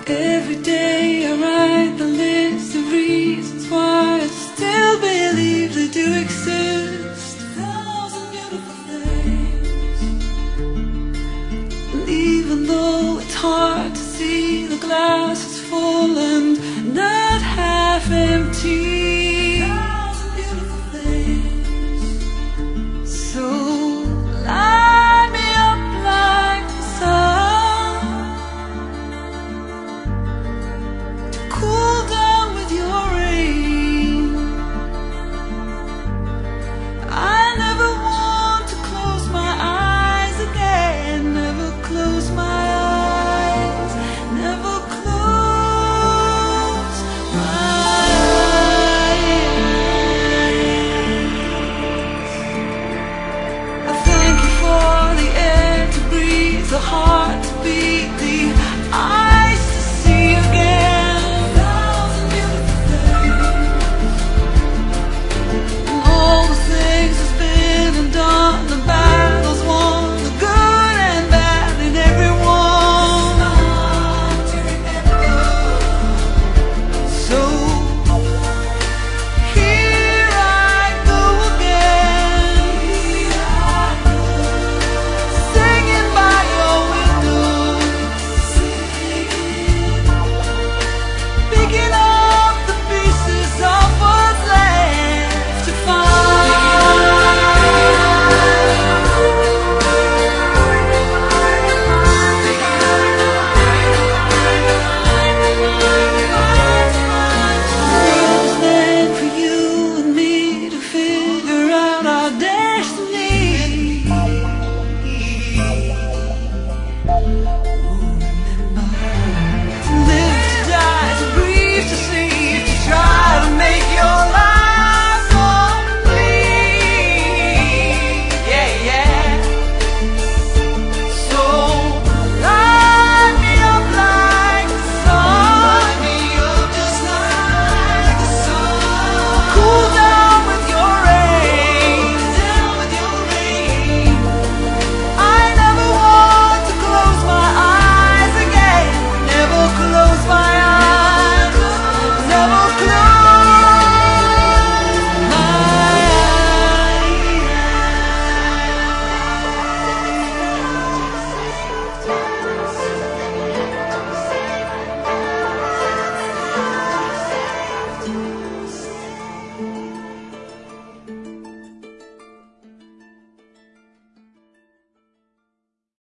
Every day I write the list of reasons why I still believe they do exist. 1,000 beautiful things. And even though it's hard to see, the glass is full and not half empty. 1,000 beautiful things. So light me up like the sun, cool down with your rain. I never want to close my eyes again. Never close my eyes. Never close my eyes. I thank you for the air to breathe, the heart to beat, the